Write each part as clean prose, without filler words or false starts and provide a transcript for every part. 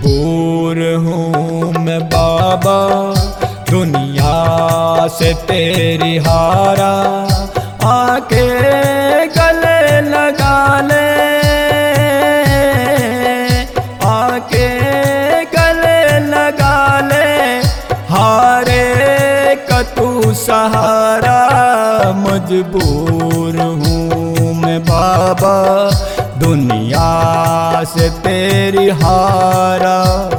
मजबूर हूँ मैं बाबा, दुनिया से तेरी हारा, आके गले लगा ले, आके गले लगा ले, हारे का तू सहारा। मजबूर हूँ मैं बाबा, दुनिया से तेरी हारा।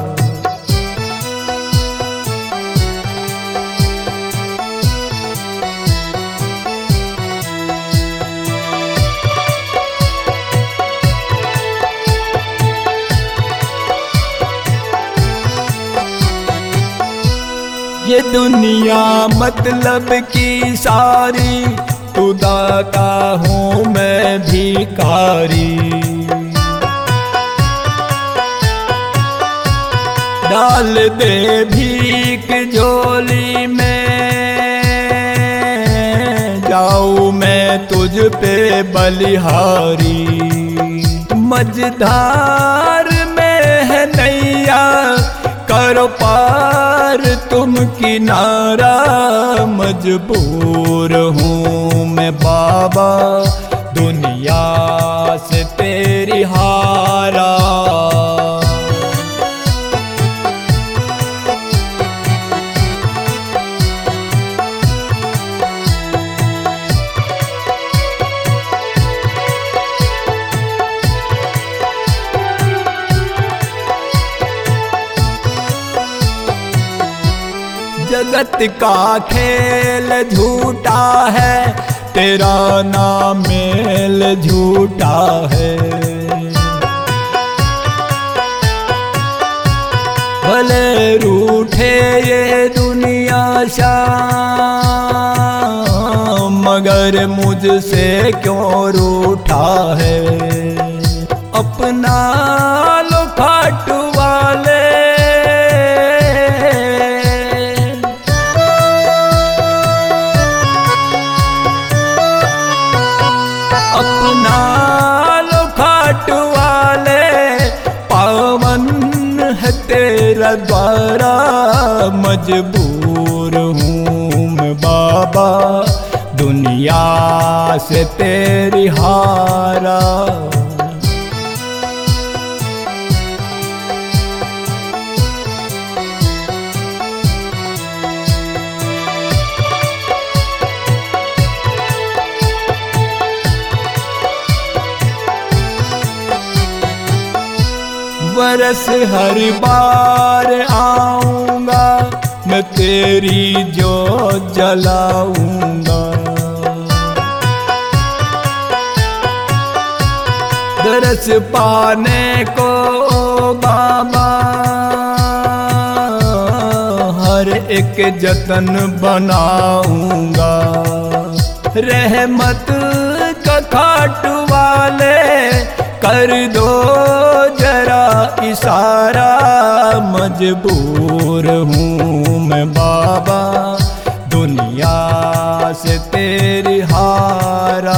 ये दुनिया मतलब की सारी, तू दाता हूँ मैं भिखारी। डाल दे भीख झोली में, जाऊँ मैं तुझ पे बलिहारी। मझधार में है नैया, करो पार तुम किनारा। मजबूर हूँ मैं बाबा, दुनिया से तेरी हारा। जगत का खेल झूठा है, तेरा नाम मेल झूठा है। भले रूठे ये दुनिया शाम, मगर मुझसे क्यों रूठा है। अपना लो खाट वाले, अपना लो खाट वाले, पावन है तेरा द्वारा। मजबूर हूँ मैं बाबा, दुनिया से तेरी हारा। बरस हर बार आऊंगा, मैं तेरी जोत जलाऊंगा। दरस पाने को बाबा, हर एक जतन बनाऊंगा। रहमत का खाट वाले, कर दो जरा इशारा। मजबूर हूँ मैं बाबा, दुनिया से तेरी हारा।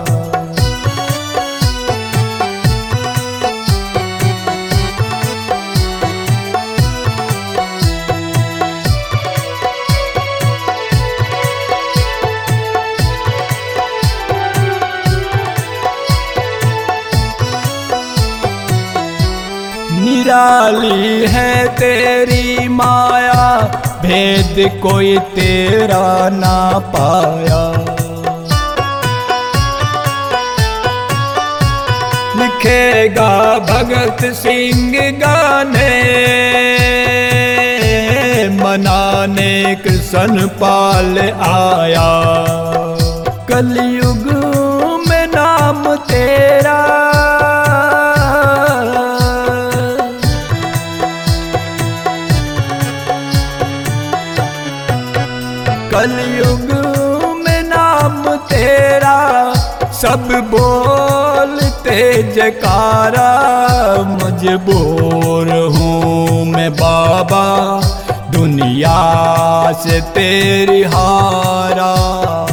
निराली है तेरी माया, भेद कोई तेरा ना पाया। लिखेगा भगत सिंह गाने, मनाने कृष्ण पाल आया। कलयुग में नाम तेरा, कलयुग में नाम तेरा, सब बोलते जयकारा। मजबूर हूँ मैं बाबा, दुनिया से तेरी हारा।